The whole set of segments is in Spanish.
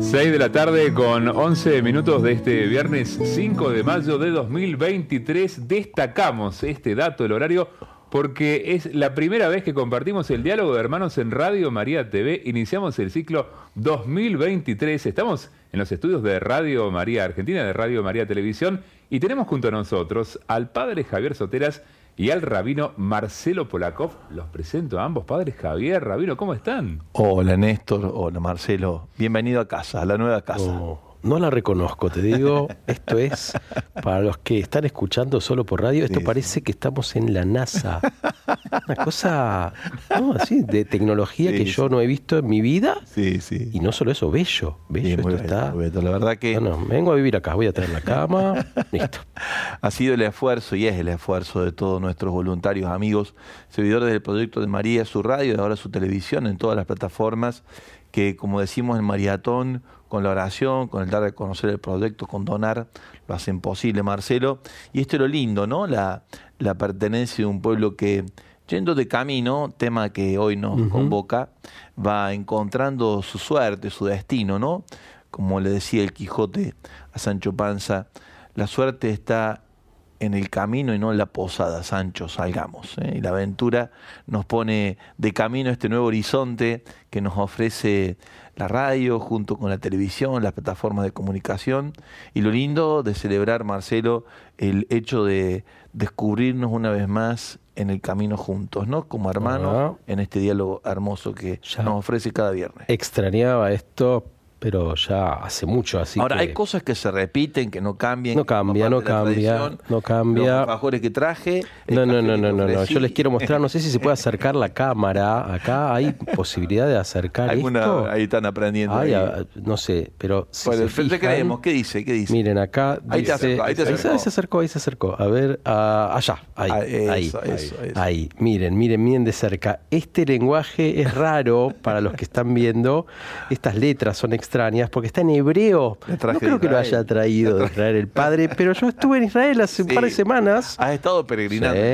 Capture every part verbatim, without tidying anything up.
seis de la tarde con once minutos de este viernes cinco de mayo de dos mil veintitrés. Destacamos este dato, el horario, porque es la primera vez que compartimos el diálogo de hermanos en Radio María T V. Iniciamos el ciclo dos mil veintitrés. Estamos en los estudios de Radio María Argentina, de Radio María Televisión, y tenemos junto a nosotros al padre Javier Soteras y al rabino Marcelo Polakov. Los presento a ambos. Padre Javier, rabino, ¿cómo están? Hola Néstor, hola Marcelo. Bienvenido a casa, a la nueva casa. Oh, no la reconozco, te digo. Esto es, para los que están escuchando solo por radio, esto sí, parece sí. que estamos en la NASA. Una cosa, no, así, de tecnología sí, que yo sí. no he visto en mi vida. Sí, sí. Y no solo eso, bello. Bello, sí, esto muy está. Bello, bello. La verdad que... No, no, vengo a vivir acá, voy a traer la cama. Listo. Ha sido el esfuerzo y es el esfuerzo de todos nuestros voluntarios, amigos, seguidores del proyecto de María, su radio y ahora su televisión en todas las plataformas, que como decimos en Maratón, con la oración, con el dar a conocer el proyecto, con donar, lo hacen posible, Marcelo. Y esto es lo lindo, ¿no? La, la pertenencia de un pueblo que, yendo de camino, tema que hoy nos uh-huh. convoca, va encontrando su suerte, su destino, ¿no? Como le decía el Quijote a Sancho Panza, la suerte está en el camino y no en la posada, Sancho, salgamos. ¿eh? Y la aventura nos pone de camino a este nuevo horizonte que nos ofrece la radio junto con la televisión, las plataformas de comunicación. Y lo lindo de celebrar, Marcelo, el hecho de descubrirnos una vez más en el camino juntos, ¿no? Como hermanos, uh-huh. en este diálogo hermoso que ya nos ofrece cada viernes. Extrañaba esto, pero ya hace mucho, así Ahora, que... hay cosas que se repiten, que no cambian. No cambia, no cambia, no cambia. Los alfajores que traje... No, no, no, no, no, no, yo les quiero mostrar, no sé si se puede acercar la cámara acá, ¿hay posibilidad de acercar ¿Alguna, esto? Ahí están aprendiendo. Ay, ahí. No sé, pero si bueno, se fijan, te creemos, ¿qué dice? ¿Qué dice? Miren, acá ahí dice... Te acercó, ahí te acercó. Ahí se acercó, ahí se acercó. A ver, uh, allá, ahí, ah, eso, ahí, eso, ahí, eso. ahí. Miren, miren, miren de cerca. Este lenguaje es raro para los que están viendo. Estas letras son extrañas porque están en hebreo. No creo que lo haya traído de Israel el padre, pero yo estuve en Israel hace sí. un par de semanas. Has estado peregrinando. Sí.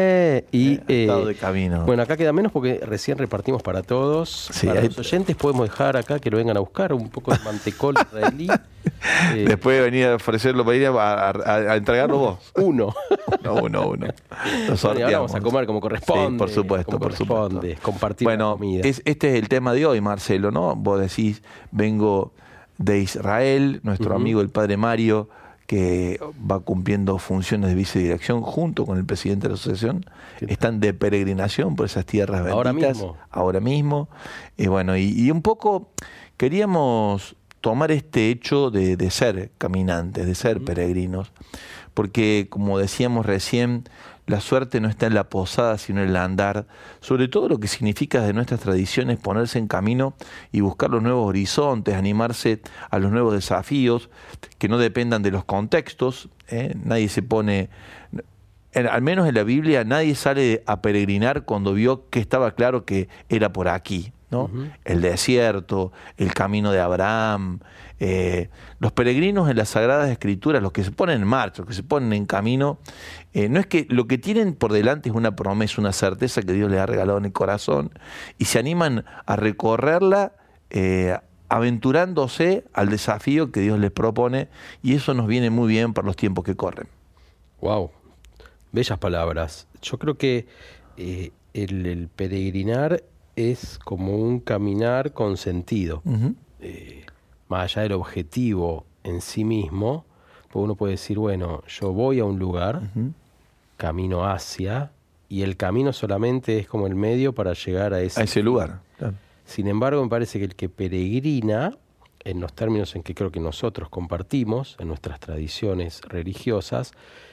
Y, Has eh, estado de camino. Bueno, acá queda menos porque recién repartimos para todos. Sí, para hay... los oyentes podemos dejar acá que lo vengan a buscar un poco de mantecol israelí. eh, Después de venir a ofrecerlo para ir a, a, a, a entregarlo vos. Uno. No, uno, uno. Bueno, y ahora vamos a comer como corresponde. Sí, por supuesto, por corresponde, supuesto. Compartir bueno, la comida. Es, este es el tema de hoy, Marcelo, ¿no? Vos decís, vengo de Israel, nuestro uh-huh. amigo el padre Mario, que va cumpliendo funciones de vicedirección junto con el presidente de la asociación, están de peregrinación por esas tierras benditas. Ahora mismo. Ahora mismo. Y bueno, y, y un poco queríamos tomar este hecho de, de ser caminantes, de ser uh-huh. peregrinos, porque como decíamos recién, la suerte no está en la posada, sino en el andar. Sobre todo lo que significa de nuestras tradiciones ponerse en camino y buscar los nuevos horizontes, animarse a los nuevos desafíos que no dependan de los contextos. ¿eh? Nadie se pone, en, al menos en la Biblia, nadie sale a peregrinar cuando vio que estaba claro que era por aquí, ¿no? Uh-huh. El desierto, el camino de Abraham. Eh, los peregrinos en las Sagradas Escrituras, los que se ponen en marcha, los que se ponen en camino, eh, no es que lo que tienen por delante es una promesa, una certeza que Dios les ha regalado en el corazón, y se animan a recorrerla eh, aventurándose al desafío que Dios les propone, y eso nos viene muy bien para los tiempos que corren. Wow, bellas palabras. Yo creo que eh, el, el peregrinar es como un caminar con sentido. Uh-huh. Eh, más allá del objetivo en sí mismo, pues uno puede decir, bueno, yo voy a un lugar, uh-huh. camino hacia, y el camino solamente es como el medio para llegar a ese, a ese lugar. Claro. Sin embargo, me parece que el que peregrina, en los términos en que creo que nosotros compartimos, en nuestras tradiciones religiosas,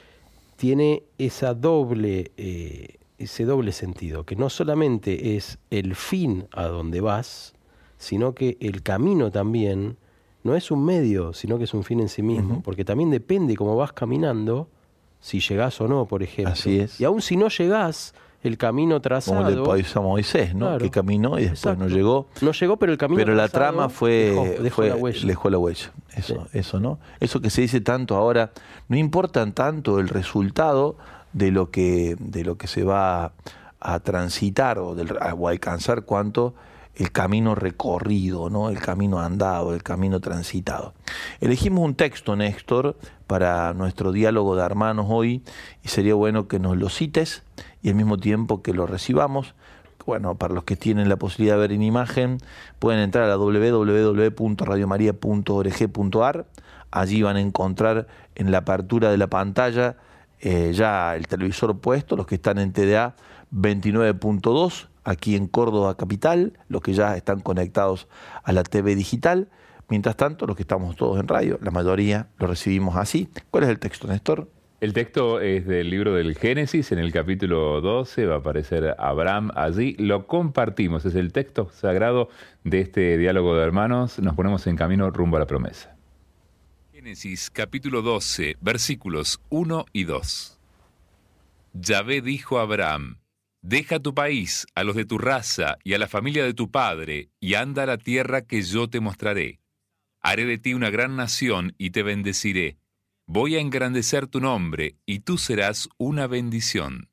tiene esa doble, eh, ese doble sentido, que no solamente es el fin a donde vas, sino que el camino también no es un medio, sino que es un fin en sí mismo, uh-huh. porque también depende cómo vas caminando, si llegás o no, por ejemplo. Así es. Y aún si no llegás, el camino trazado... Como le pasó a Moisés, ¿no? Claro. Que caminó y después Exacto. no llegó. No llegó, pero el camino Pero la trama fue... Dejó, dejó fue, la huella. Dejó la huella. Eso, sí. eso, ¿no? Eso que se dice tanto ahora, no importa tanto el resultado de lo que, de lo que se va a transitar o, del, o a alcanzar, cuanto el camino recorrido, ¿no? El camino andado, el camino transitado. Elegimos un texto, Néstor, para nuestro diálogo de hermanos hoy, y sería bueno que nos lo cites y al mismo tiempo que lo recibamos. Bueno, para los que tienen la posibilidad de ver en imagen, pueden entrar a la doble u doble u doble u punto radio maría punto org punto a r. Allí van a encontrar en la apertura de la pantalla eh, ya el televisor puesto, los que están en T D A veintinueve punto dos, aquí en Córdoba Capital, los que ya están conectados a la T V digital. Mientras tanto, los que estamos todos en radio, la mayoría lo recibimos así. ¿Cuál es el texto, Néstor? El texto es del libro del Génesis, en el capítulo doce, va a aparecer Abraham allí. Lo compartimos, es el texto sagrado de este diálogo de hermanos. Nos ponemos en camino rumbo a la promesa. Génesis, capítulo doce, versículos uno y dos. Yahvé dijo a Abraham: deja tu país, a los de tu raza y a la familia de tu padre, y anda a la tierra que yo te mostraré. Haré de ti una gran nación y te bendeciré. Voy a engrandecer tu nombre, y tú serás una bendición.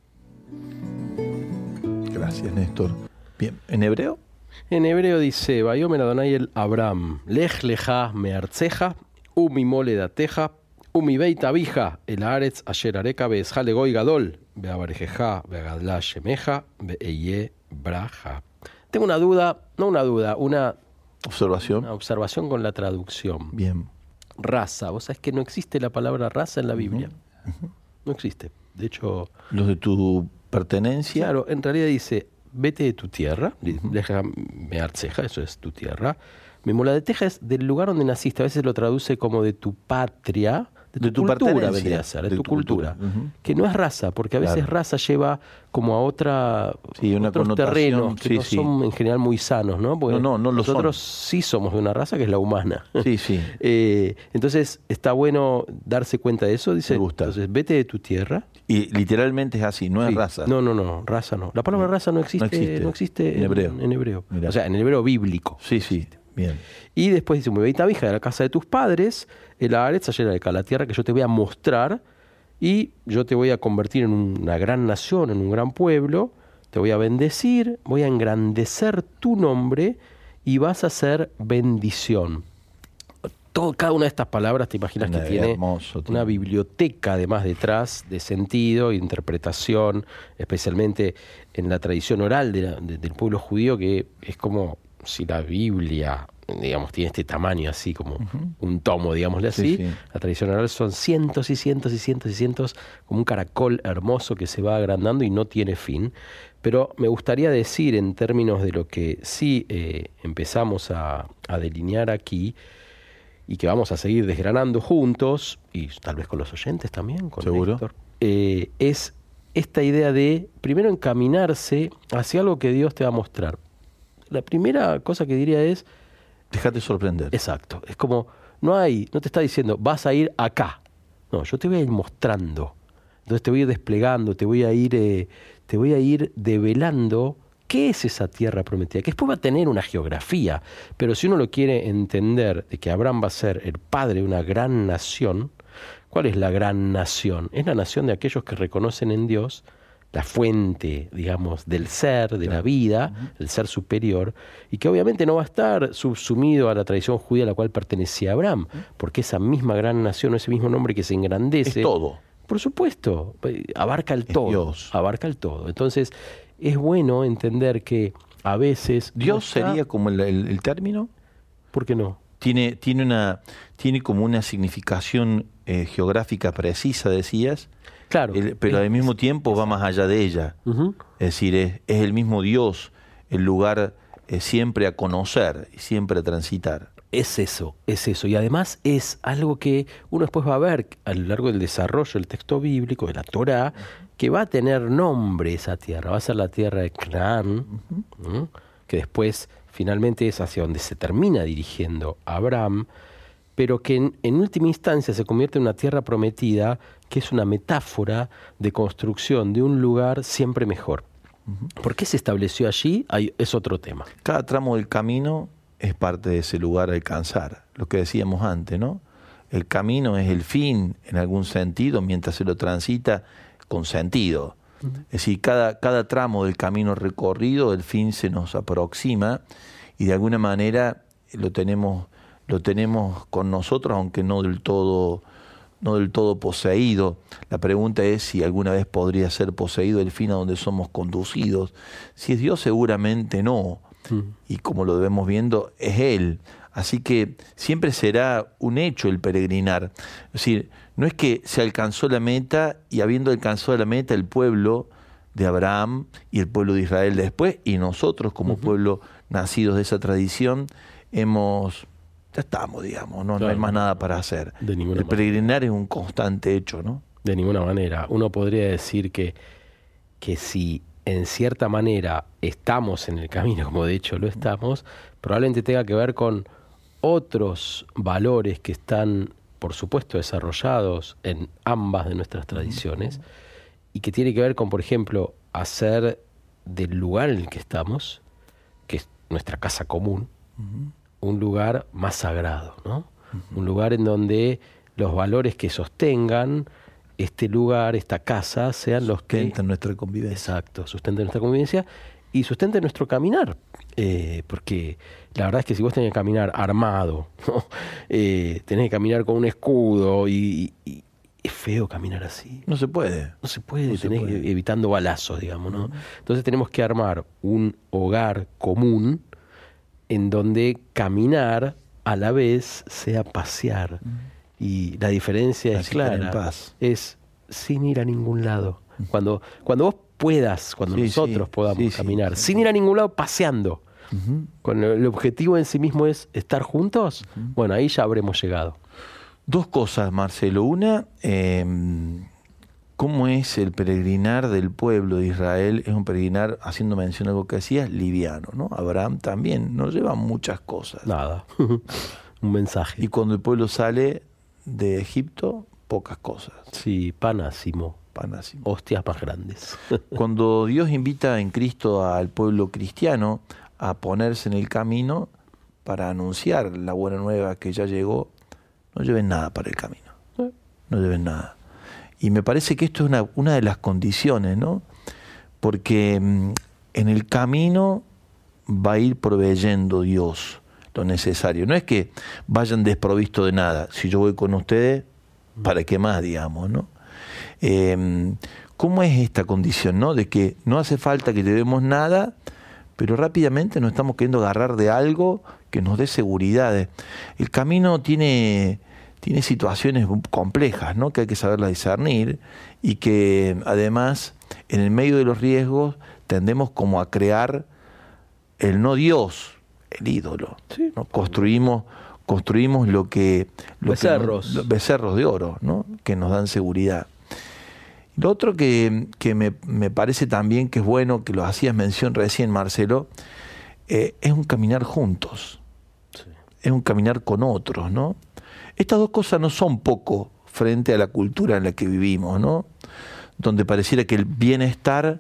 Gracias, Néstor. Bien, ¿en hebreo? En hebreo dice, Vayomer Adonai el Abraham, lech lecha meartzeja, umi moledateja, umi beit abija, el haaretz asher areka be'ezja legoy gadol, be'abarejeja, be'agadla shemeja, be'eye braja. Tengo una duda, no una duda, una observación. Una observación con la traducción. Bien. Raza. Vos sabés que no existe la palabra raza en la Biblia. Uh-huh. No existe. De hecho... Los de tu pertenencia. Claro, en realidad dice, vete de tu tierra, uh-huh. Deja meartzeja, eso es tu tierra. Memoladeteja es del lugar donde naciste. A veces lo traduce como de tu patria, de tu, de tu cultura vendría a ser, de, de tu, tu cultura. cultura. Uh-huh. Que no es raza, porque a veces claro. raza lleva como a otra, sí, una otros terrenos que sí, no sí. son en general muy sanos, ¿no? Porque no, no, no lo nosotros son. sí somos de una raza que es la humana. Sí, sí. eh, entonces está bueno darse cuenta de eso. Dice, Me gusta. Entonces vete de tu tierra. Y literalmente es así, no sí. es raza. No, no, no, raza no. La palabra raza no existe, no existe, no existe en hebreo. En, en hebreo. Mirá. O sea, en el hebreo bíblico. Sí, sí. Bien. Y después dice, muy beita vija de la casa de tus padres, el haaretz asher areka, la tierra que yo te voy a mostrar, y yo te voy a convertir en una gran nación, en un gran pueblo, te voy a bendecir, voy a engrandecer tu nombre y vas a ser bendición. Todo, cada una de estas palabras te imaginas una que tiene hermoso, una tío. biblioteca además detrás de sentido e interpretación, especialmente en la tradición oral de la, de, del pueblo judío, que es como si la Biblia, digamos, tiene este tamaño así como uh-huh. un tomo, digámosle así. Sí, sí. La tradición oral son cientos y cientos y cientos y cientos, como un caracol hermoso que se va agrandando y no tiene fin. Pero me gustaría decir, en términos de lo que sí eh, empezamos a, a delinear aquí, y que vamos a seguir desgranando juntos, y tal vez con los oyentes también, con ¿Seguro? Néstor, eh, es esta idea de, primero, encaminarse hacia algo que Dios te va a mostrar. La primera cosa que diría es... Déjate sorprender. Exacto. Es como, no hay, no te está diciendo, vas a ir acá. No, yo te voy a ir mostrando. Entonces te voy a ir desplegando, te voy a ir, eh, te voy a ir develando qué es esa tierra prometida. Que después va a tener una geografía. Pero si uno lo quiere entender, de que Abraham va a ser el padre de una gran nación, ¿cuál es la gran nación? Es la nación de aquellos que reconocen en Dios la fuente, digamos, del ser, de la vida, uh-huh. el ser superior, y que obviamente no va a estar subsumido a la tradición judía a la cual pertenecía Abraham, porque esa misma gran nación, ese mismo nombre que se engrandece... Es todo. Por supuesto, abarca el es todo. Dios. Abarca el todo. Entonces, es bueno entender que a veces... ¿Dios no está... sería como el, el, el término? ¿Por qué no? Tiene, tiene, una, tiene como una significación eh, geográfica precisa, decías. Claro. El, pero es, al mismo tiempo va más allá de ella. Uh-huh. Es decir, es, es el mismo Dios, el lugar eh, siempre a conocer y siempre a transitar. Es eso, es eso. Y además es algo que uno después va a ver a lo largo del desarrollo del texto bíblico, de la Torá, que va a tener nombre esa tierra. Va a ser la tierra de Canaán, uh-huh. ¿eh? que después finalmente es hacia donde se termina dirigiendo Abraham, pero que en, en última instancia se convierte en una tierra prometida, que es una metáfora de construcción de un lugar siempre mejor. Uh-huh. ¿Por qué se estableció allí? Hay, es otro tema. Cada tramo del camino es parte de ese lugar a alcanzar, lo que decíamos antes, ¿no? El camino es el fin, en algún sentido, mientras se lo transita con sentido. Es decir, cada, cada tramo del camino recorrido, el fin se nos aproxima y de alguna manera lo tenemos, lo tenemos con nosotros, aunque no del todo, no del todo poseído. La pregunta es si alguna vez podría ser poseído el fin a donde somos conducidos. Si es Dios, seguramente no. Mm. Y como lo debemos viendo, es Él. Así que siempre será un hecho el peregrinar. Es decir, no es que se alcanzó la meta y habiendo alcanzado la meta el pueblo de Abraham y el pueblo de Israel después, y nosotros como uh-huh. pueblo nacidos de esa tradición, hemos, ya estamos, digamos, no, claro. no hay más nada para hacer. De ninguna el peregrinar manera. Es un constante hecho, ¿no? De ninguna manera. Uno podría decir que, que si en cierta manera estamos en el camino, como de hecho lo estamos, probablemente tenga que ver con otros valores que están, por supuesto, desarrollados en ambas de nuestras tradiciones y que tiene que ver con, por ejemplo, hacer del lugar en el que estamos, que es nuestra casa común, uh-huh. un lugar más sagrado, ¿no? Uh-huh. Un lugar en donde los valores que sostengan este lugar, esta casa, sean los que... Sustentan nuestra convivencia. Exacto, sustenten nuestra convivencia y sustenten nuestro caminar. Eh, porque la verdad es que si vos tenés que caminar armado, ¿no? eh, tenés que caminar con un escudo y, y, y es feo caminar así. No se puede. No se puede, no tenés se puede. Que, evitando balazos, digamos, ¿no? Uh-huh. Entonces tenemos que armar un hogar común en donde caminar a la vez sea pasear. Uh-huh. Y la diferencia Así es clara. En paz. Es sin ir a ningún lado. Uh-huh. Cuando, cuando vos puedas, cuando sí, nosotros sí, podamos sí, caminar, sí, sin ir a ningún lado, paseando. Uh-huh. Con el objetivo en sí mismo es estar juntos, uh-huh. bueno, ahí ya habremos llegado. Dos cosas, Marcelo. Una, eh, ¿cómo es el peregrinar del pueblo de Israel? Es un peregrinar, haciendo mención a algo que hacías, liviano, ¿no? Abraham también no lleva muchas cosas. Nada, un mensaje. Y cuando el pueblo sale de Egipto, pocas cosas. Sí, panásimo. Panásimo. Hostias más grandes. Cuando Dios invita en Cristo al pueblo cristiano a ponerse en el camino para anunciar la buena nueva que ya llegó, no lleven nada para el camino. No lleven nada. Y me parece que esto es una, una de las condiciones, ¿no? Porque mmm, en el camino va a ir proveyendo Dios lo necesario. No es que vayan desprovistos de nada. Si yo voy con ustedes, ¿para qué más, digamos, no? Eh, ¿Cómo es esta condición, no? De que no hace falta que llevemos nada, pero rápidamente nos estamos queriendo agarrar de algo que nos dé seguridad. El camino tiene, tiene situaciones complejas, ¿no? Que hay que saberlas discernir y que además en el medio de los riesgos tendemos como a crear el no Dios, el ídolo. Sí. ¿No? Construimos, construimos lo que... Lo becerros. Que nos, becerros de oro, ¿no? Que nos dan seguridad. Lo otro que, que me, me parece también que es bueno, que lo hacías mención recién, Marcelo, eh, es un caminar juntos. Sí. Es un caminar con otros, ¿no? Estas dos cosas no son poco frente a la cultura en la que vivimos, ¿no? Donde pareciera que el bienestar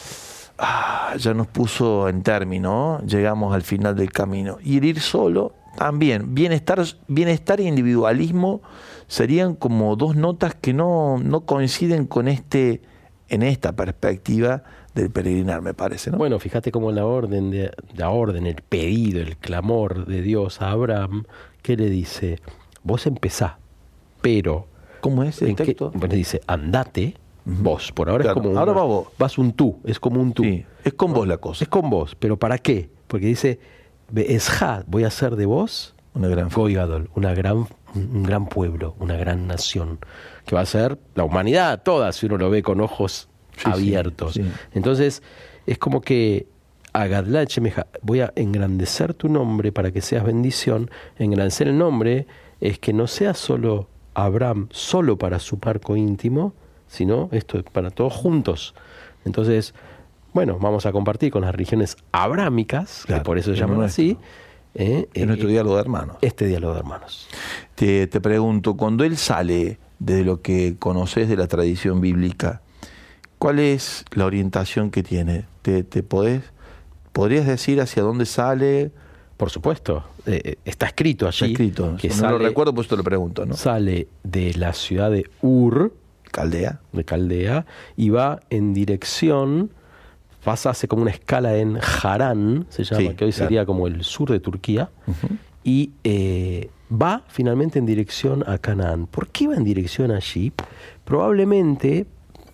ah, ya nos puso en término, ¿no? Llegamos al final del camino. Y el ir solo también. Bienestar, bienestar e individualismo serían como dos notas que no, no coinciden con este, en esta perspectiva del peregrinar, me parece, ¿no? Bueno, fíjate cómo la orden, de, la orden, el pedido, el clamor de Dios a Abraham, ¿qué le dice? Vos empezá, pero... ¿Cómo es el texto? Bueno, dice, andate, uh-huh. vos, por ahora claro, es como un... Ahora va vos. Vas un tú, es como un tú. Sí, es con ¿no? vos la cosa. Es con vos, pero ¿para qué? Porque dice, Be'ezha, voy a hacer de vos una gran Goy Gadol, una gran, un gran pueblo, una gran nación, que va a ser la humanidad toda, si uno lo ve con ojos sí, abiertos. Sí, sí. Entonces, es como que Agadla Chemeja, voy a engrandecer tu nombre para que seas bendición. Engrandecer el nombre es que no sea solo Abraham, solo para su marco íntimo, sino esto es para todos juntos. Entonces, bueno, vamos a compartir con las religiones abrámicas, claro, que por eso se llaman así. Eh, en eh, nuestro diálogo de hermanos. Este diálogo de hermanos. Te, te pregunto, cuando él sale de lo que conoces de la tradición bíblica, ¿cuál es la orientación que tiene? ¿Te, te podés, podrías decir hacia dónde sale? Por supuesto, eh, está escrito allí. Está escrito, que no sale, lo recuerdo, pues te lo pregunto, ¿no? Sale de la ciudad de Ur, Caldea. de Caldea, y va en dirección, pasa, hace como una escala en Harán, se llama, Sí, que hoy claro. sería como el sur de Turquía, Ujú. y eh, va finalmente en dirección a Canaán. ¿Por qué va en dirección allí? Probablemente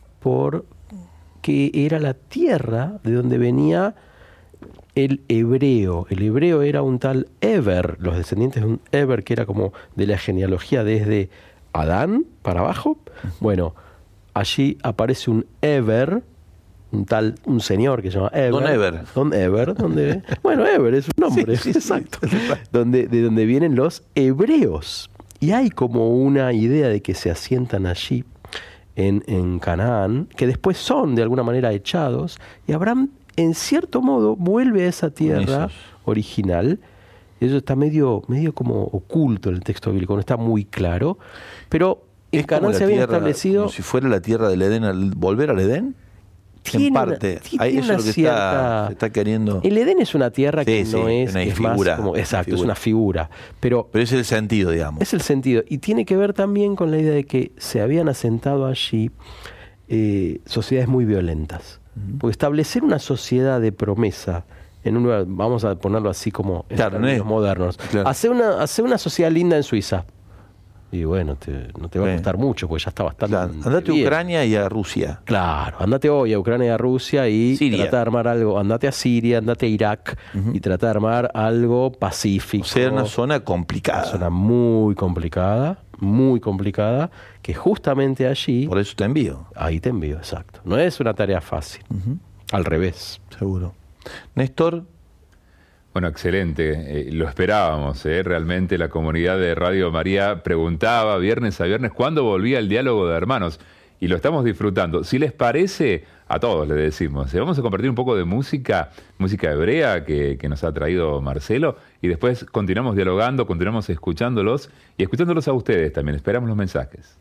porque era la tierra de donde venía el hebreo. El hebreo era un tal Eber, los descendientes de un Eber que era como de la genealogía desde Adán para abajo. Bueno, allí aparece un Eber, un tal, un señor que se llama Eber. Don Eber. Don Eber, donde, bueno, Eber es un nombre, Sí, sí, sí. exacto. Donde, de donde vienen los hebreos. Y hay como una idea de que se asientan allí en, en Canaán, que después son de alguna manera echados, y Abraham, en cierto modo, vuelve a esa tierra esos. original. Eso está medio, medio como oculto en el texto bíblico, no está muy claro. Pero en Es como Canaán la se había tierra, establecido. como si fuera la tierra del Edén, al volver al Edén. Tiene en una- parte. ti- Ahí tiene eso es lo una que cierta- está, se está queriendo. El Edén es una tierra que Sí, no sí, es, una que es figura, más como, una exacto, es figura. una figura. Pero Pero ese es el sentido, digamos. es el sentido. Y tiene que ver también con la idea de que se habían asentado allí eh, sociedades muy violentas. Porque establecer una sociedad de promesa en un lugar, vamos a ponerlo así como en Claro, términos ¿no es? modernos, Claro. hacer una, hacer una sociedad linda en Suiza. Y bueno, te- no te va a Sí. costar mucho porque ya está bastante Claro, andate a bien. Ucrania y a Rusia. Claro, andate hoy a Ucrania y a Rusia y Siria. trata de armar algo, andate a Siria, andate a Irak y trata de armar algo pacífico. O sea, una zona Una complicada. zona muy complicada, muy complicada, que justamente allí, Por eso te envío. ahí te envío, exacto. No es una tarea fácil, al revés. Seguro. Néstor, Bueno, excelente. Eh, lo esperábamos, ¿eh? Realmente la comunidad de Radio María preguntaba viernes a viernes cuándo volvía el diálogo de hermanos. Y lo estamos disfrutando. Si les parece, a todos les decimos, ¿eh? Vamos a compartir un poco de música, música hebrea que, que nos ha traído Marcelo. Y después continuamos dialogando, continuamos escuchándolos y escuchándolos a ustedes también. Esperamos los mensajes.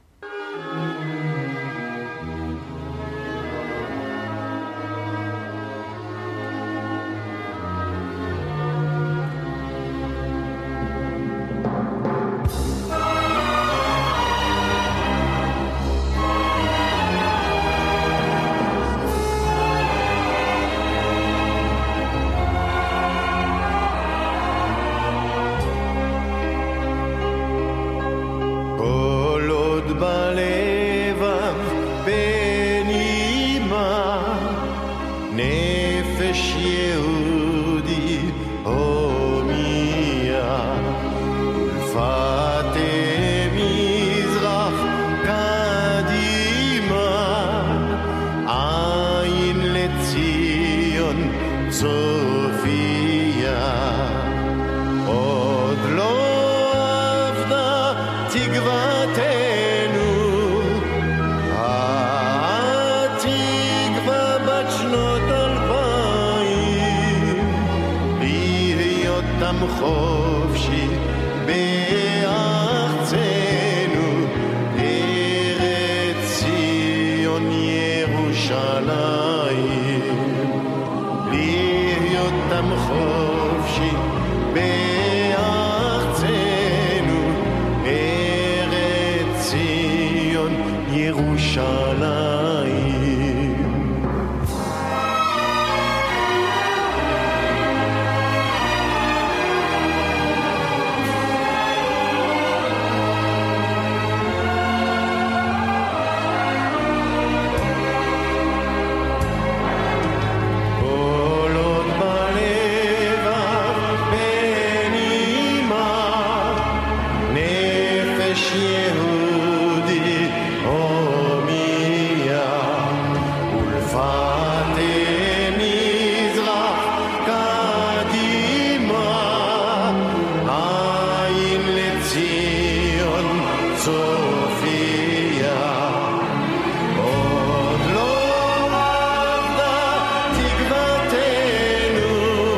כל עוד בלבב בנימה נפש יהודי הומיה ולפתי מזרח קדימה עין לציון צופיה עוד לא אבדה תקוותנו, התקווה בת שנות אלפיים, להיות עם חופשי בארצנו, ארץ ציון ירושלים. להיות עם חופשי בארצנו, ארץ ציון ירושלים. כל עוד בלבב בנימה נפש יהודי הומיה ולפתי מזרח קדימה עין לציון צופיה עוד לא אבדה תקוותנו,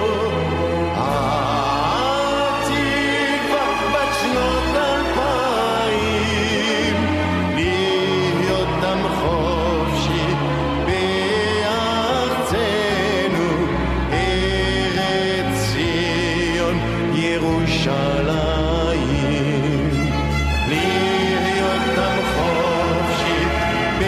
התקווה בת שנות אלפיים, להיות עם חופשי בארצנו, ארץ ציון ירושלים. להיות עם חופשי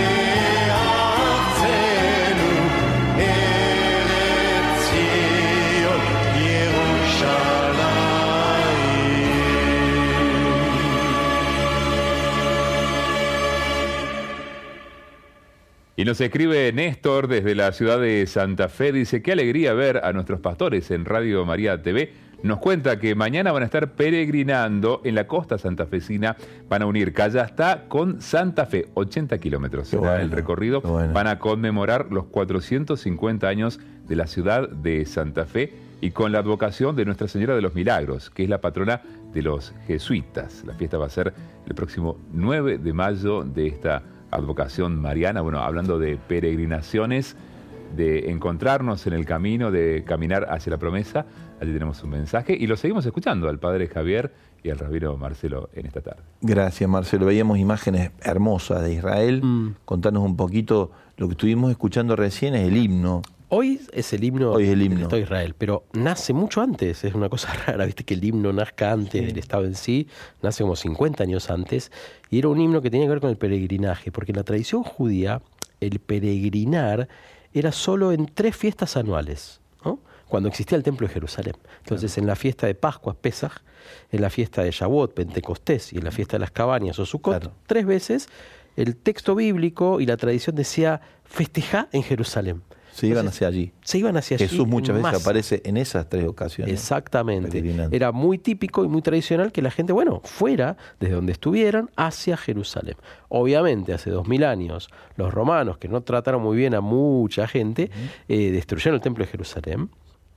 Y nos escribe Néstor desde la ciudad de Santa Fe, dice, qué alegría ver a nuestros pastores en Radio María T V. Nos cuenta que mañana van a estar peregrinando en la costa santafesina, van a unir Callastá con Santa Fe, ochenta kilómetros será bueno, el recorrido, bueno. Van a conmemorar los cuatrocientos cincuenta años de la ciudad de Santa Fe y con la advocación de Nuestra Señora de los Milagros, que es la patrona de los jesuitas. La fiesta va a ser el próximo nueve de mayo de esta advocación mariana. Bueno, hablando de peregrinaciones, de encontrarnos en el camino, de caminar hacia la promesa, allí tenemos un mensaje y lo seguimos escuchando al padre Javier y al rabino Marcelo en esta tarde. Gracias, Marcelo. Veíamos imágenes hermosas de Israel. Mm. Contanos un poquito, lo que estuvimos escuchando recién es el himno. Hoy es el himno, Hoy es el himno del Estado de Israel, pero nace mucho antes, es una cosa rara, viste que el himno nazca antes sí. del Estado en sí, nace como cincuenta años antes, y era un himno que tenía que ver con el peregrinaje, porque en la tradición judía el peregrinar era solo en tres fiestas anuales, ¿no? Cuando existía el Templo de Jerusalén. Entonces, claro. en la fiesta de Pascua, Pesaj, en la fiesta de Shavuot, Pentecostés, y en la fiesta de las Cabañas o Sukkot, claro. tres veces el texto bíblico y la tradición decía festejá en Jerusalén. Se iban hacia allí. Se iban hacia allí. Jesús muchas veces aparece en esas tres ocasiones. Exactamente. Era muy típico y muy tradicional que la gente, bueno, fuera desde donde estuvieran hacia Jerusalén. Obviamente, hace dos mil años, los romanos, que no trataron muy bien a mucha gente, uh-huh. eh, destruyeron el templo de Jerusalén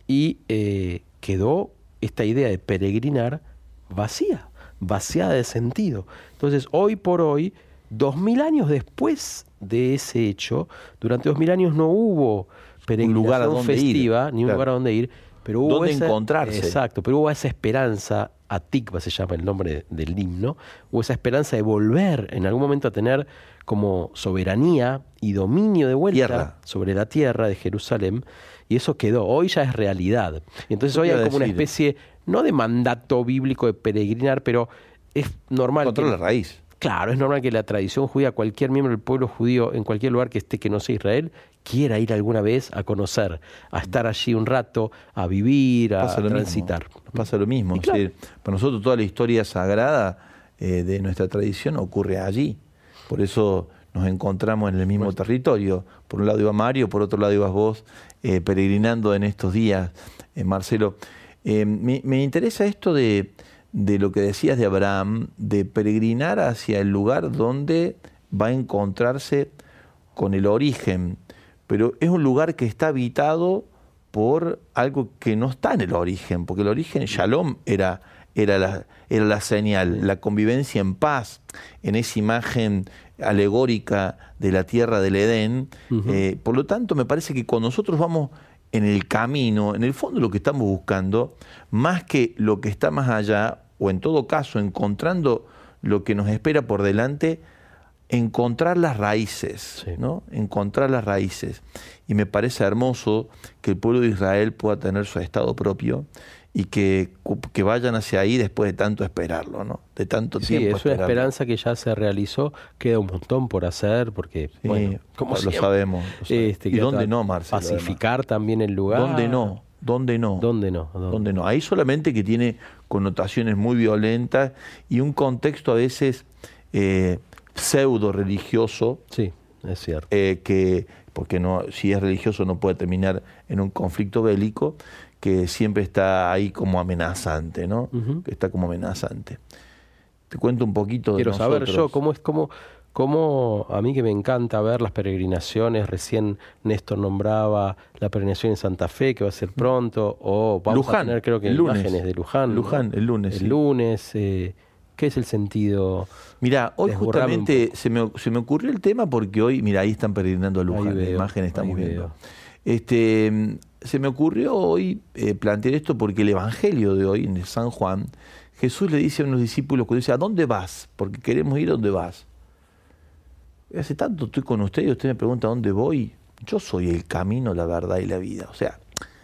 y eh, quedó esta idea de peregrinar vacía, vaciada de sentido. Entonces, hoy por hoy, dos mil años después de ese hecho, durante dos mil años no hubo peregrinación un lugar a donde festiva, ir. ni un claro. lugar a donde ir, pero hubo ¿Dónde esa, encontrarse? Exacto, pero hubo esa esperanza, Atikva se llama el nombre del himno, hubo esa esperanza de volver en algún momento a tener como soberanía y dominio de vuelta tierra. sobre la tierra de Jerusalén, y eso quedó, hoy ya es realidad. Y entonces hoy hay como decir? una especie, no de mandato bíblico de peregrinar, pero es normal. Controla que, la raíz. Claro, es normal que la tradición judía, cualquier miembro del pueblo judío, en cualquier lugar que esté que no sea Israel, quiera ir alguna vez a conocer, a estar allí un rato, a vivir, a pasa transitar. Mismo, pasa lo mismo. Y claro. o sea, para nosotros toda la historia sagrada eh, de nuestra tradición ocurre allí. Por eso nos encontramos en el mismo bueno. territorio. Por un lado iba Mario, por otro lado ibas vos, eh, peregrinando en estos días, eh, Marcelo. Eh, me, me interesa esto de... de lo que decías de Abraham, de peregrinar hacia el lugar donde va a encontrarse con el origen, pero es un lugar que está habitado por algo que no está en el origen, porque el origen, Shalom, era, era, la, era la señal, la convivencia en paz, en esa imagen alegórica de la tierra del Edén. Uh-huh. eh, por lo tanto, me parece que cuando nosotros vamos en el camino, en el fondo lo que estamos buscando, más que lo que está más allá, o en todo caso encontrando lo que nos espera por delante, encontrar las raíces, sí. ¿no? Encontrar las raíces. Y me parece hermoso que el pueblo de Israel pueda tener su estado propio y que, que vayan hacia ahí después de tanto esperarlo, ¿no? De tanto sí, tiempo. Sí, es una esperarlo. esperanza que ya se realizó, queda un montón por hacer, porque, sí, bueno, como lo, siempre, sabemos, lo sabemos. Este, ¿Y dónde no, Marcelo? Pacificar además. También el lugar. ¿Dónde no? ¿Dónde no? ¿Dónde no? ¿Dónde? ¿Dónde no? Ahí solamente que tiene connotaciones muy violentas y un contexto a veces eh, pseudo religioso. Sí, es cierto. Eh, que, porque no, si es religioso no puede terminar en un conflicto bélico, que siempre está ahí como amenazante, ¿no? Uh-huh. Que está como amenazante. Te cuento un poquito de Quiero nosotros. saber yo cómo es, cómo, cómo a mí que me encanta ver las peregrinaciones, recién Néstor nombraba la peregrinación en Santa Fe, que va a ser pronto, o vamos Luján, a tener creo que imágenes de Luján. Luján, ¿no? el lunes. El sí. lunes, eh, ¿qué es el sentido? Mirá, hoy justamente se me, se me ocurrió el tema porque hoy, mira, ahí están peregrinando a Luján, la imagen estamos viendo. Veo. Este, se me ocurrió hoy eh, plantear esto porque el Evangelio de hoy, en San Juan, Jesús le dice a unos discípulos, cuando dice, ¿a dónde vas? Porque queremos ir a dónde vas. Hace tanto estoy con usted y usted me pregunta ¿a dónde voy? Yo soy el camino, la verdad y la vida. O sea,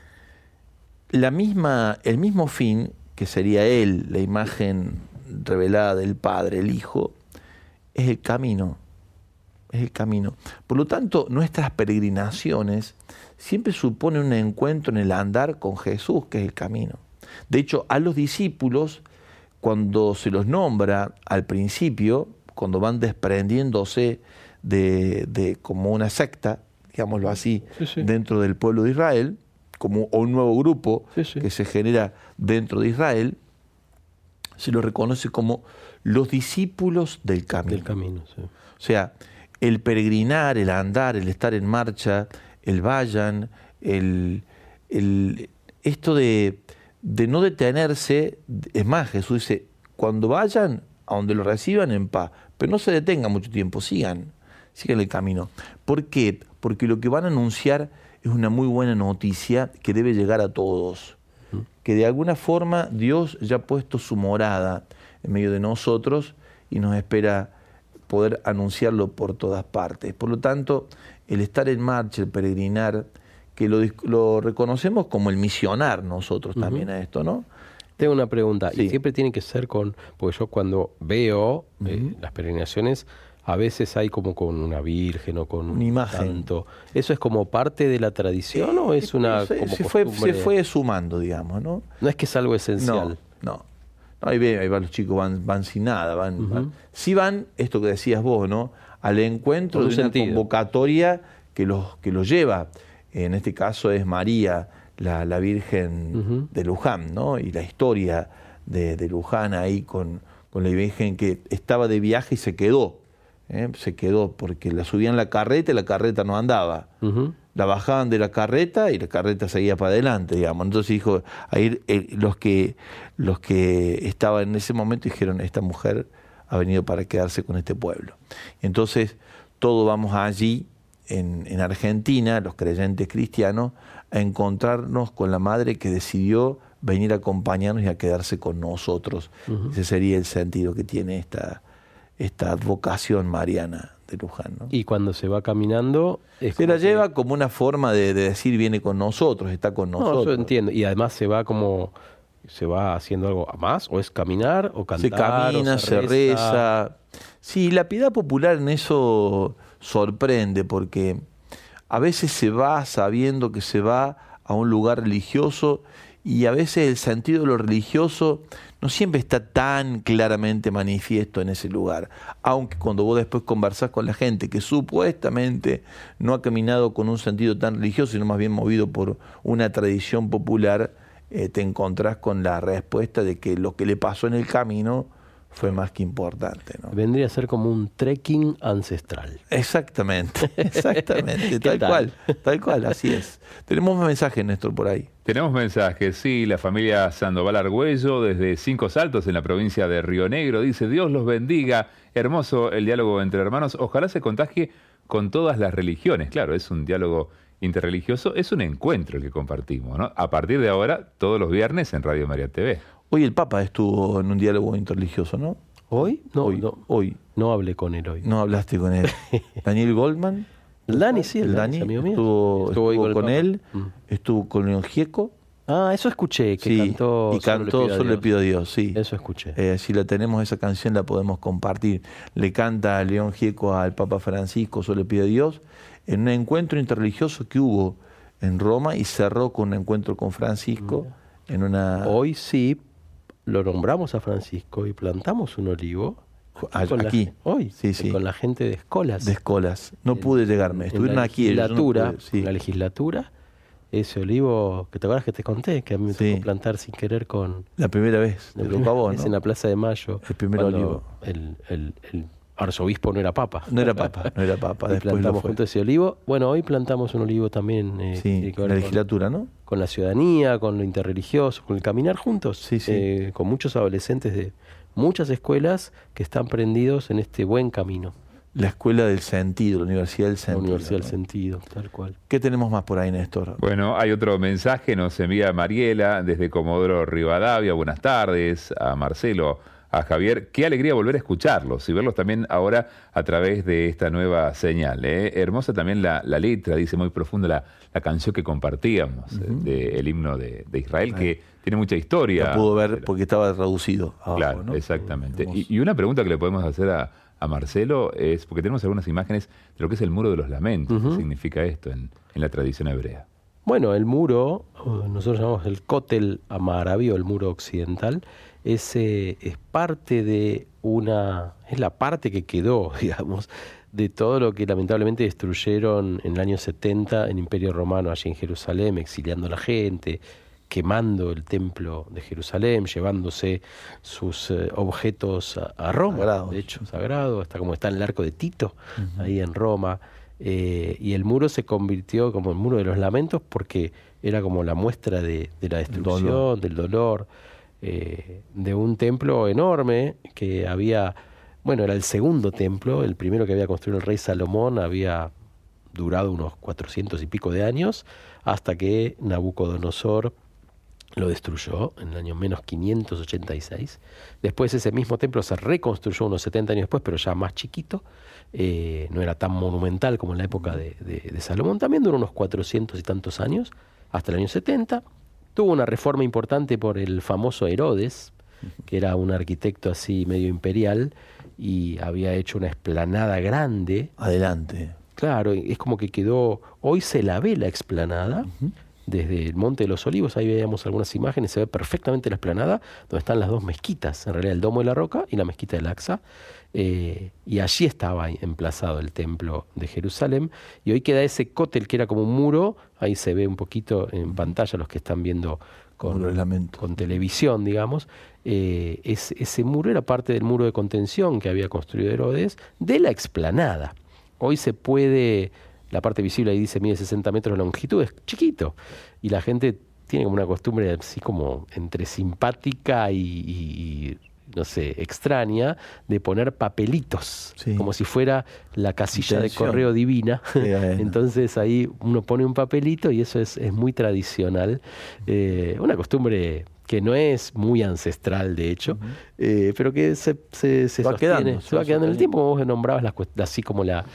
la misma, el mismo fin, que sería Él, la imagen revelada del Padre, el Hijo, es el camino. Es el camino. Por lo tanto, nuestras peregrinaciones siempre suponen un encuentro en el andar con Jesús, que es el camino. De hecho, a los discípulos, cuando se los nombra al principio, cuando van desprendiéndose de, de como una secta, digámoslo así, Sí, sí. dentro del pueblo de Israel, como o un nuevo grupo Sí, sí. que se genera dentro de Israel, se lo reconoce como los discípulos del camino. Del camino, sí. O sea, el peregrinar, el andar, el estar en marcha, el vayan, el, el, esto de, de no detenerse. Es más, Jesús dice, cuando vayan a donde lo reciban en paz, pero no se detengan mucho tiempo, sigan, sigan el camino. ¿Por qué? Porque lo que van a anunciar es una muy buena noticia que debe llegar a todos. Que de alguna forma Dios ya ha puesto su morada en medio de nosotros y nos espera poder anunciarlo por todas partes. Por lo tanto, el estar en marcha, el peregrinar, que lo, lo reconocemos como el misionar nosotros también a esto, ¿no? Tengo una pregunta, Sí. y siempre tiene que ser con, porque yo cuando veo eh, Ujú. las peregrinaciones, a veces hay como con una virgen o con Una un imagen. santo. ¿Eso es como parte de la tradición o es una se, como se fue, costumbre? se fue sumando, digamos, ¿no? No es que es algo esencial. No, no. No, ahí, ve, ahí van los chicos, van, van sin nada. Van, Ujú. van. Sí van, esto que decías vos, ¿no? Al encuentro Con de un una sentido. convocatoria que los, que los lleva. En este caso es María, la, la Virgen Ujú. de Luján, ¿no? Y la historia de, de Luján ahí con, con la Virgen que estaba de viaje y se quedó. ¿eh? Se quedó porque la subían la carreta y la carreta no andaba. Ujú. La bajaban de la carreta y la carreta seguía para adelante, digamos. Entonces dijo, ahí eh, los que los que estaban en ese momento dijeron, esta mujer ha venido para quedarse con este pueblo. Entonces todos vamos allí en, en Argentina, los creyentes cristianos, a encontrarnos con la madre que decidió venir a acompañarnos y a quedarse con nosotros. Ujú. Ese sería el sentido que tiene esta, esta advocación mariana de Luján, ¿no? Y cuando se va caminando... Es Se como la que- lleva como una forma de, de decir viene con nosotros, está con No, nosotros. yo entiendo. Y además se va como... ¿Se va haciendo algo más? ¿O es caminar o cantar? se camina, o se reza. Sí, la piedad popular en eso sorprende porque a veces se va sabiendo que se va a un lugar religioso y a veces el sentido de lo religioso no siempre está tan claramente manifiesto en ese lugar. Aunque cuando vos después conversás con la gente que supuestamente no ha caminado con un sentido tan religioso, sino más bien movido por una tradición popular, eh, te encontrás con la respuesta de que lo que le pasó en el camino fue más que importante, ¿no? Vendría a ser como un trekking ancestral. Exactamente, exactamente, ¿Qué tal, tal? cual, tal cual, así es. Tenemos un mensaje, Néstor, por ahí. Tenemos mensajes, sí, la familia Sandoval Argüello desde Cinco Saltos en la provincia de Río Negro dice, Dios los bendiga, hermoso el diálogo entre hermanos, ojalá se contagie con todas las religiones, claro, es un diálogo interreligioso, es un encuentro el que compartimos, ¿no? A partir de ahora, todos los viernes en Radio María T V. Hoy el Papa estuvo en un diálogo interreligioso, ¿no? ¿Hoy? No, hoy, no, hoy. no hablé con él hoy. No hablaste con él. Daniel Goldman. El Dani, sí, el, el Dani, Dani es amigo mío. estuvo, Estuvo hoy estuvo con el con Papa. él, Mm. estuvo con León Gieco. Ah, eso escuché, que Sí, cantó y cantó Solo le pido a Dios, sí. Eso escuché. Eh, si la tenemos esa canción la podemos compartir. Le canta a León Gieco al Papa Francisco, Solo le pido a Dios, en un encuentro interreligioso que hubo en Roma y cerró con un encuentro con Francisco en una... Hoy sí lo nombramos a Francisco y plantamos un olivo. a- con la- aquí. hoy, Sí, sí. con la gente de Escolas. de Escolas. No En- pude llegarme, en estuvieron la aquí. ellos, yo no legislatura, pude, sí. en la legislatura, ese olivo, que te acuerdas que te conté, que a mí me Sí. tocó plantar sin querer con... La primera vez, la te primera tocó a vos, vez ¿no? en la Plaza de Mayo. El primer cuando olivo. El, el- el arzobispo no era papa. No era papa, no era papa, Y después lo plantamos fue. juntos ese olivo. Bueno, hoy plantamos un olivo también eh, que Sí, tiene que en ver la con- legislatura, ¿no? con la ciudadanía, con lo interreligioso, con el caminar juntos, Sí, sí. eh, con muchos adolescentes de muchas escuelas que están prendidos en este buen camino, La Escuela del Sentido, la Universidad del la Sentido. Universidad del ¿no? Sentido, tal cual. ¿Qué tenemos más por ahí, Néstor? Bueno, hay otro mensaje, nos envía Mariela desde Comodoro Rivadavia, buenas tardes, a Marcelo, a Javier, qué alegría volver a escucharlos y verlos también ahora a través de esta nueva señal. ¿eh? Hermosa también la, la letra, dice muy profunda la, la canción que compartíamos, uh-huh. del himno de, de Israel, uh-huh. que tiene mucha historia. La pudo ver porque estaba traducido abajo, Claro, ¿no? exactamente. Y, y una pregunta que le podemos hacer a, a Marcelo es, porque tenemos algunas imágenes de lo que es el Muro de los Lamentos, uh-huh. ¿qué significa esto en, en la tradición hebrea? Bueno, el muro, nosotros llamamos el Kotel Amaraví o el muro occidental, es, eh, es parte de una, es la parte que quedó, digamos, de todo lo que lamentablemente destruyeron en el año setenta en Imperio Romano, allí en Jerusalén, exiliando a la gente, quemando el templo de Jerusalén, llevándose sus eh, objetos a, a Roma, Sagrados. de hecho, sagrado, hasta como está en el arco de Tito, Ujú. ahí en Roma. Eh, y el muro se convirtió como el muro de los lamentos porque era como la muestra de, de la destrucción, dolor. del dolor, eh, de un templo enorme que había, bueno, era el segundo templo, el primero que había construido el rey Salomón había durado unos cuatrocientos y pico de años, hasta que Nabucodonosor lo destruyó en el año menos quinientos ochenta y seis. Después ese mismo templo se reconstruyó unos setenta años después, pero ya más chiquito. Eh, no era tan monumental como en la época de, de, de Salomón. También duró unos cuatrocientos y tantos años, hasta el año setenta. Tuvo una reforma importante por el famoso Herodes, que era un arquitecto así medio imperial, y había hecho una explanada grande. Adelante. Claro, es como que quedó... Hoy se la ve la explanada, Ujú. desde el Monte de los Olivos, ahí veíamos algunas imágenes, se ve perfectamente la explanada, donde están las dos mezquitas, en realidad el Domo de la Roca y la mezquita del Aqsa, eh, y allí estaba emplazado el templo de Jerusalén, y hoy queda ese cótel que era como un muro, ahí se ve un poquito en pantalla los que están viendo con, Muro de lamento. con televisión, digamos, eh, es, ese muro era parte del muro de contención que había construido Herodes, de la explanada. Hoy se puede... La parte visible ahí dice mide sesenta metros de longitud, es chiquito. Y la gente tiene como una costumbre así como entre simpática y, y, y, no sé, extraña, de poner papelitos, Sí. como si fuera la casilla Intención. de correo divina. Bueno. Entonces ahí uno pone un papelito y eso es, es muy tradicional. Eh, una costumbre que no es muy ancestral, de hecho, Ujú. eh, pero que se, se, se Va sostiene, quedando, se se va va quedando en el sosteniendo. tiempo, como vos nombrabas las cuest- así como la...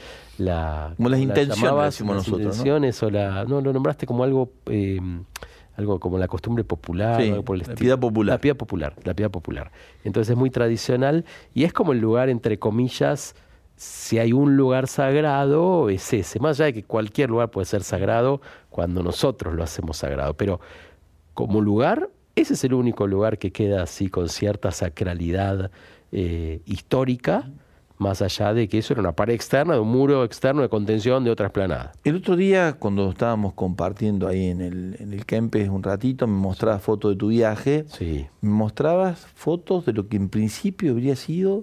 la Como las la intenciones, llamabas, decimos las nosotros, ¿no? intenciones, o la, no, lo nombraste como algo, eh, algo como la costumbre popular, Sí, algo por el la estilo. piedad popular. La piedad popular, la piedad popular. Entonces es muy tradicional y es como el lugar, entre comillas, si hay un lugar sagrado, es ese. Más allá de que cualquier lugar puede ser sagrado cuando nosotros lo hacemos sagrado, pero como lugar, ese es el único lugar que queda así con cierta sacralidad eh, histórica, más allá de que eso era una pared externa, de un muro externo de contención de otra explanada. El otro día, cuando estábamos compartiendo ahí en el, en el Kempes un ratito, me mostrabas fotos de tu viaje. Sí. Me mostrabas fotos de lo que en principio habría sido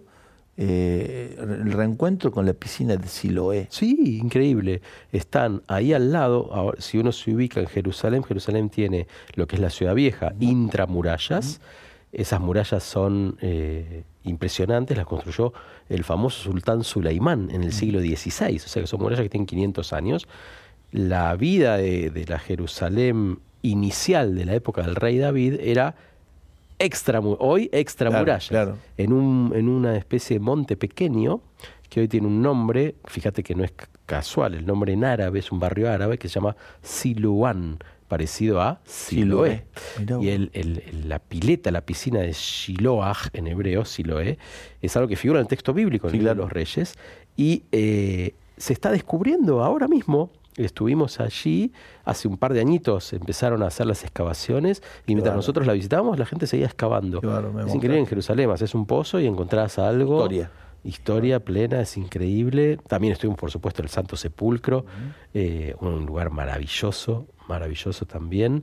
eh, el reencuentro con la piscina de Siloé. Sí, increíble. Están ahí al lado, ahora, si uno se ubica en Jerusalén, Jerusalén tiene lo que es la ciudad vieja, intramurallas. Esas murallas son eh, impresionantes, las construyó el famoso sultán Sulaimán en el siglo dieciséis, o sea que son murallas que tienen quinientos años. La vida de, de la Jerusalén inicial de la época del rey David era extra, hoy extramurallas, Claro, claro. en, un, en una especie de monte pequeño que hoy tiene un nombre, fíjate que no es casual, el nombre en árabe es un barrio árabe que se llama Siluán, parecido a Siloé. Siloé. Mirá vos. Y el, el- el- la pileta, la piscina de Shiloah, en hebreo, Siloé, es algo que figura en el texto bíblico, en Sí, el libro de claro. los Reyes, y eh, se está descubriendo ahora mismo. Estuvimos allí, hace un par de añitos empezaron a hacer las excavaciones, y mientras bárbaro. nosotros la visitábamos, la gente seguía excavando. Qué bárbaro, me Es mostraste. increíble en Jerusalén, haces un pozo y encontrás algo. Historia. Historia plena, es increíble. También estuvimos, por supuesto, en el Santo Sepulcro, eh, un lugar maravilloso, maravilloso también.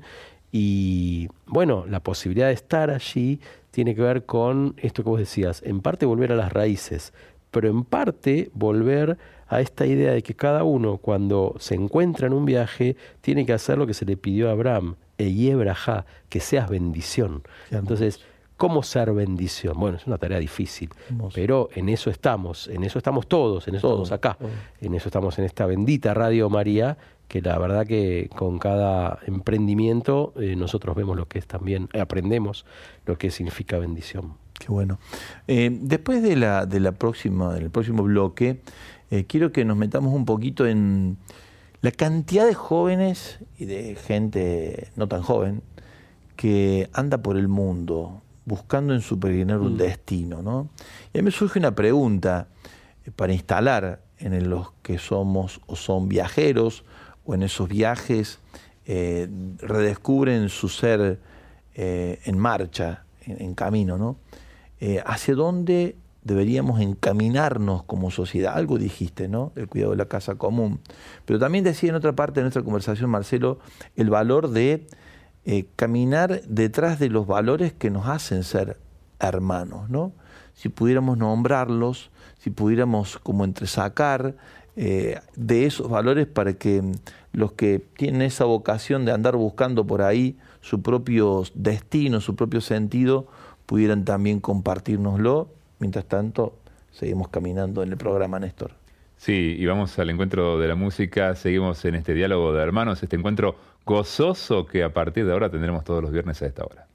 Y bueno, la posibilidad de estar allí tiene que ver con esto que vos decías, en parte volver a las raíces, pero en parte volver a esta idea de que cada uno cuando se encuentra en un viaje tiene que hacer lo que se le pidió a Abraham, Eyebrajá, que seas bendición. Qué hermoso. Entonces, ¿cómo ser bendición? Bueno, es una tarea difícil, Hermoso. pero en eso estamos, en eso estamos todos, en eso Todos, estamos acá, todos. en eso estamos en esta bendita Radio María, que la verdad que con cada emprendimiento eh, nosotros vemos lo que es también, eh, aprendemos lo que significa bendición. Qué bueno. Eh, después de la, de la próxima, del próximo bloque, eh, quiero que nos metamos un poquito en la cantidad de jóvenes y de gente no tan joven que anda por el mundo buscando en su peregrinar un Mm. destino, ¿no? Y a mí me surge una pregunta eh, para instalar en los que somos o son viajeros o en esos viajes eh, redescubren su ser eh, en marcha, en, en camino, ¿no? Eh, ¿Hacia dónde deberíamos encaminarnos como sociedad. Algo dijiste, ¿no? El cuidado de la casa común. Pero también decía en otra parte de nuestra conversación, Marcelo, el valor de eh, caminar detrás de los valores que nos hacen ser hermanos, ¿no? Si pudiéramos nombrarlos, si pudiéramos como entresacar eh, de esos valores para que los que tienen esa vocación de andar buscando por ahí su propio destino, su propio sentido, pudieran también compartirnoslo. Mientras tanto, seguimos caminando en el programa, Néstor. Sí, y vamos al encuentro de la música, seguimos en este diálogo de hermanos, este encuentro gozoso que a partir de ahora tendremos todos los viernes a esta hora.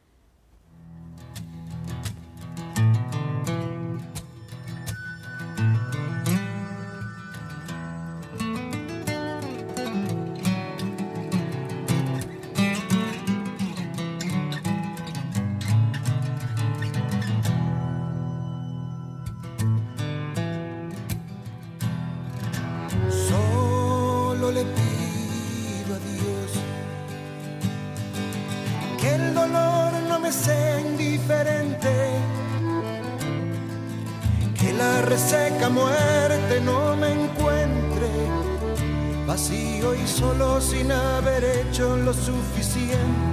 Solo le pido a Dios que el dolor no me sea indiferente, que la reseca muerte no me encuentre vacío y solo sin haber hecho lo suficiente.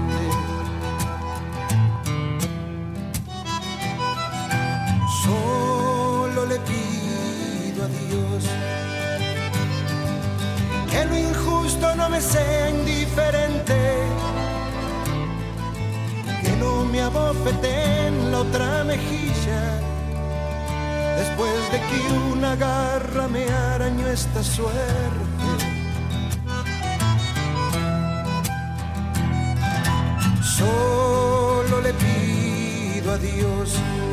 Solo le pido a Dios que lo injusto no me sea indiferente, que no me abofeten la otra mejilla después de que una garra me arañó esta suerte. Solo le pido a Dios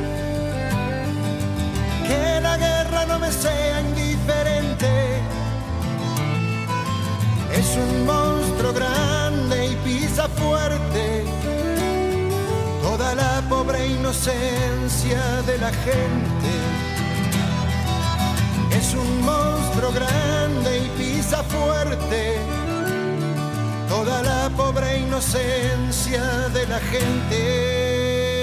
que la guerra no me sea indiferente. Es un monstruo grande y pisa fuerte toda la pobre inocencia de la gente. Es un monstruo grande y pisa fuerte toda la pobre inocencia de la gente.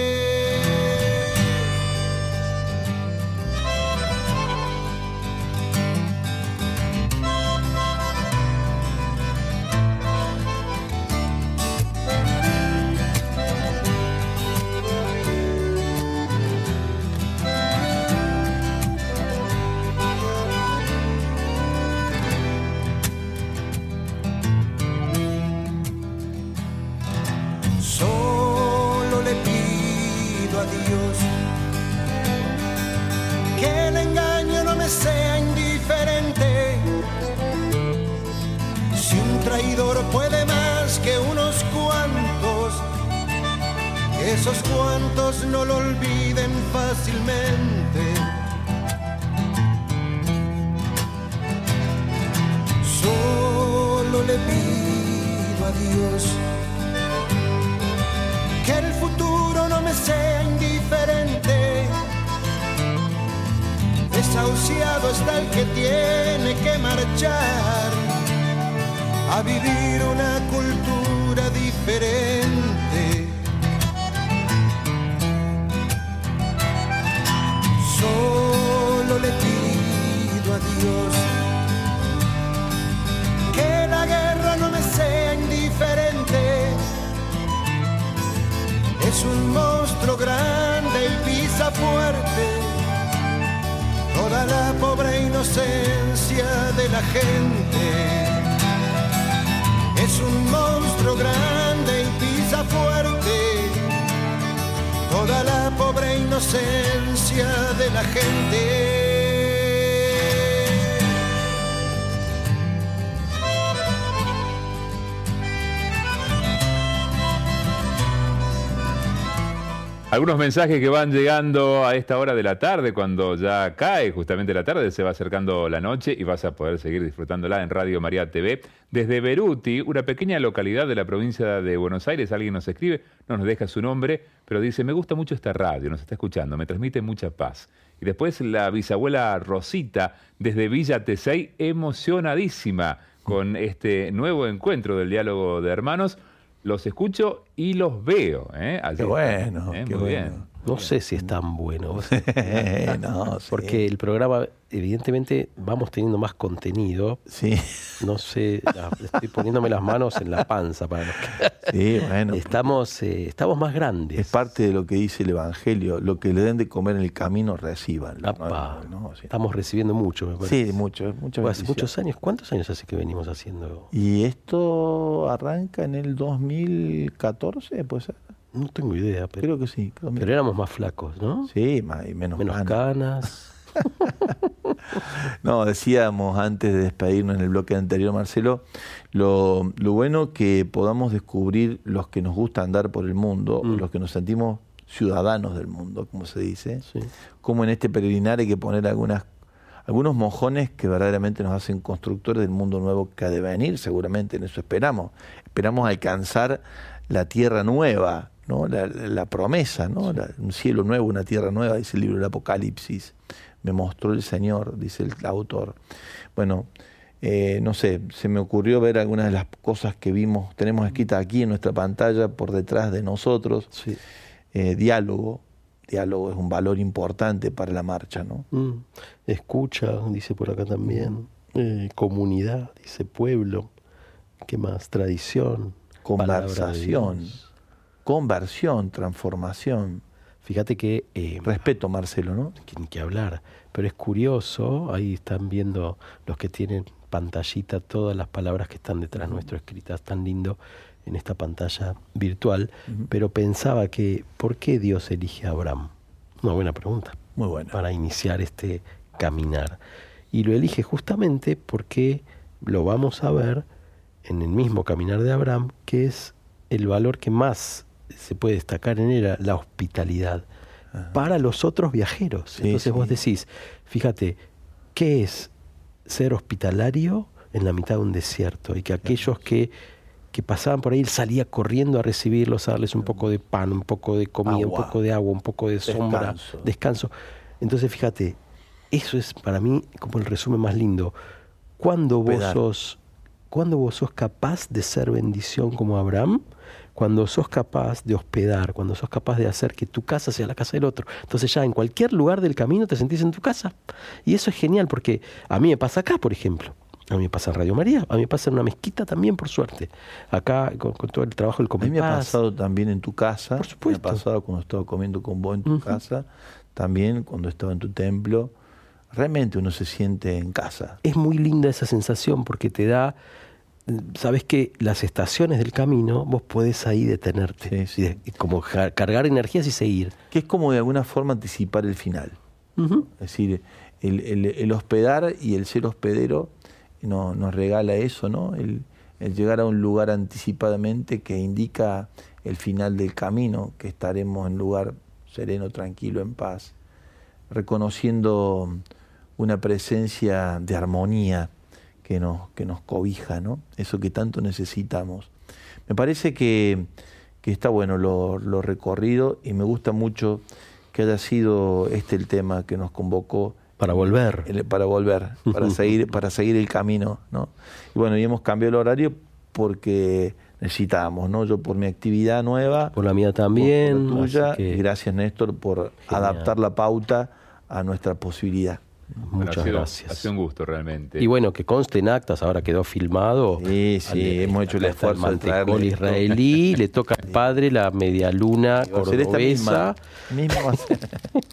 Puede más que unos cuantos, esos cuantos no lo olviden fácilmente. Solo le pido a Dios que el futuro no me sea indiferente. Desahuciado está el que tiene que marchar a vivir una cultura diferente. Solo le pido a Dios que la guerra no me sea indiferente. Es un monstruo grande y pisa fuerte toda la pobre inocencia de la gente. Es un monstruo grande y pisa fuerte toda la pobre inocencia de la gente. Algunos mensajes que van llegando a esta hora de la tarde, cuando ya cae justamente la tarde, se va acercando la noche y vas a poder seguir disfrutándola en Radio María T V. Desde Beruti, una pequeña localidad de la provincia de Buenos Aires, alguien nos escribe, no nos deja su nombre, pero dice, me gusta mucho esta radio, nos está escuchando, me transmite mucha paz. Y después la bisabuela Rosita, desde Villa Tesey, emocionadísima con este nuevo encuentro del diálogo de hermanos. Los escucho y los veo. ¿eh? Allí Qué bueno, están, ¿eh? qué Muy bueno. bien. No sé si es tan bueno. No, sí. Porque el programa, evidentemente, vamos teniendo más contenido. Sí. No sé, la- estoy poniéndome las manos en la panza para los que... Sí, bueno. Estamos, eh, estamos más grandes. Es parte de lo que dice el Evangelio. Lo que le den de comer en el camino, reciban. Apa, No, sí. Estamos recibiendo mucho, me parece. Sí, mucho, mucho. Pues hace muchos años. ¿Cuántos años hace que venimos haciendo? Y esto arranca en el dos mil catorce, ¿puede ser? No tengo idea, pero, Creo que sí. creo que- pero éramos más flacos, ¿no? Sí, más y menos, Menos canas. canas. No, decíamos antes de despedirnos en el bloque anterior, Marcelo, lo, lo bueno que podamos descubrir los que nos gusta andar por el mundo, Mm. los que nos sentimos ciudadanos del mundo, como se dice, Sí. como en este peregrinar hay que poner algunas, algunos mojones que verdaderamente nos hacen constructores del mundo nuevo que ha de venir, seguramente en eso esperamos. Esperamos alcanzar la tierra nueva, ¿no? la, la, la promesa, ¿no? La- un cielo nuevo, una tierra nueva, dice el libro del Apocalipsis. Me mostró el Señor, dice el autor. Bueno, eh, no sé, se me ocurrió ver algunas de las cosas que vimos, tenemos escritas aquí en nuestra pantalla, por detrás de nosotros. Sí. Eh, diálogo, diálogo es un valor importante para la marcha, ¿no? Mm. Escucha, dice por acá también. Eh, comunidad, dice pueblo. ¿Qué más? Tradición. palabra de Conversación, Dios. conversión, transformación. Fíjate que... eh, Respeto, Marcelo, ¿no? que ni que hablar. Pero es curioso, ahí están viendo los que tienen pantallita todas las palabras que están detrás nuestro escritas tan lindo en esta pantalla virtual, Ujú. pero pensaba que ¿por qué Dios elige a Abraham? Una buena pregunta Muy bueno. para iniciar este caminar. Y lo elige justamente porque lo vamos a ver en el mismo caminar de Abraham, que es el valor que más se puede destacar en él, la hospitalidad para los otros viajeros. Sí, Entonces sí. vos decís, fíjate, ¿qué es ser hospitalario en la mitad de un desierto? Y que aquellos que, que pasaban por ahí, él salía corriendo a recibirlos, a darles un poco de pan, un poco de comida, Agua. un poco de agua, un poco de sombra, Descanso. descanso. Entonces fíjate, eso es para mí como el resumen más lindo. Cuando vos Hospedar. sos, cuando vos sos capaz de ser bendición como Abraham, cuando sos capaz de hospedar, cuando sos capaz de hacer que tu casa sea la casa del otro. Entonces ya en cualquier lugar del camino te sentís en tu casa. Y eso es genial porque a mí me pasa acá, por ejemplo. A mí me pasa en Radio María, a mí me pasa en una mezquita también, por suerte. Acá, con, con todo el trabajo del A mí me ha Comipaz. pasado también en tu casa. Por supuesto. Me ha pasado cuando estaba comiendo con vos en tu Ujú. casa. También cuando estaba en tu templo. Realmente uno se siente en casa. Es muy linda esa sensación porque te da, sabes que las estaciones del camino vos podés ahí detenerte, Sí, sí. y de- y como jar- cargar energías y seguir. Que es como de alguna forma anticipar el final. Ujú. Es decir, el, el- el hospedar y el ser hospedero no, nos regala eso, ¿no? El, el llegar a un lugar anticipadamente que indica el final del camino, que estaremos en lugar sereno, tranquilo, en paz, reconociendo una presencia de armonía que nos, que nos cobija, ¿no? Eso que tanto necesitamos. Me parece que, que está bueno lo, lo recorrido y me gusta mucho que haya sido este el tema que nos convocó Para volver. el- para volver, para seguir, para seguir el camino, ¿no? Y bueno, y hemos cambiado el horario porque necesitábamos, ¿no? Yo por mi actividad nueva, Por la mía también. por la tuya, así que y gracias Néstor por Genial. adaptar la pauta a nuestra posibilidad. Bueno, Muchas ha sido, gracias. Ha sido un gusto realmente. Y bueno, que conste en actas, ahora quedó filmado. Sí, sí, hemos hecho el acá está esfuerzo de mantecol traerle esto. israelí, le toca al padre la media luna Va a ser esta misma, cordobesa. misma va a ser.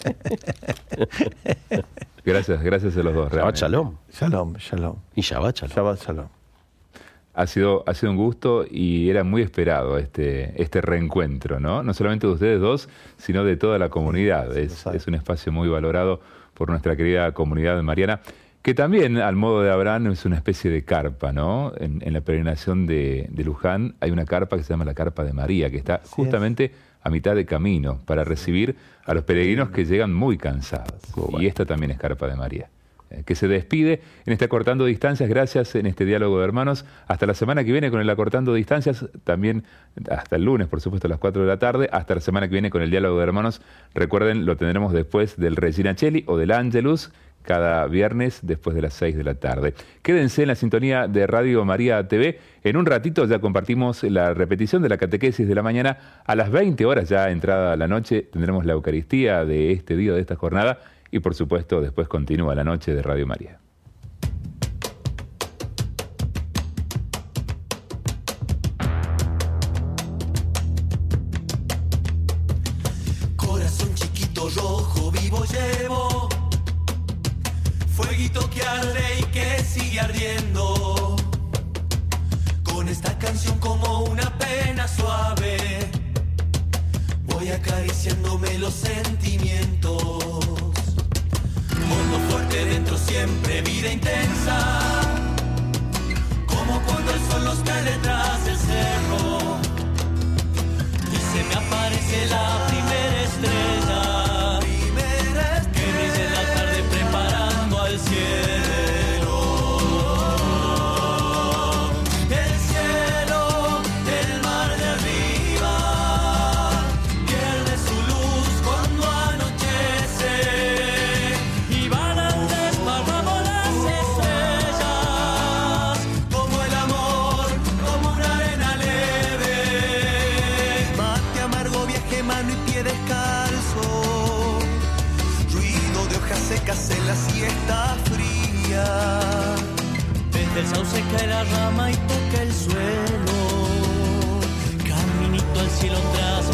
Gracias, gracias a los dos. Shabbat realmente. Shalom. Shalom, shalom. Y Shabbat Shalom. Shabbat shalom. Ha sido, ha sido un gusto y era muy esperado este, este reencuentro, ¿no? No solamente de ustedes dos, sino de toda la comunidad. Sí, es, lo sabe. es un espacio muy valorado por nuestra querida comunidad mariana, que también, al modo de Abraham, es una especie de carpa, ¿no? En, en la peregrinación de, de Luján hay una carpa que se llama la Carpa de María, que está Así justamente a mitad de camino para recibir a los peregrinos que llegan muy cansados. Y esta también es Carpa de María, eh, que se despide en este Acortando Distancias. Gracias en este diálogo de hermanos. Hasta la semana que viene con el Acortando Distancias, también hasta el lunes, por supuesto, a las cuatro de la tarde. Hasta la semana que viene con el diálogo de hermanos. Recuerden, lo tendremos después del Regina Cheli o del Angelus, cada viernes después de las seis de la tarde. Quédense en la sintonía de Radio María T V. En un ratito ya compartimos la repetición de la catequesis de la mañana. A las veinte horas, ya entrada la noche, tendremos la Eucaristía de este día, de esta jornada, y por supuesto después continúa la noche de Radio María. Corazón chiquito, rojo, vivo llevo, fueguito que arde y que sigue ardiendo. Con esta canción como una pena suave, voy acariciándome los sentimientos. Hondo fuerte dentro siempre, vida intensa, como cuando el sol nos cae detrás del cerro y se me aparece la primera estrella, primera estrella que brilla en la tarde preparando al cielo. En la siesta fría, desde el sauce cae la rama y toca el suelo, caminito al cielo tras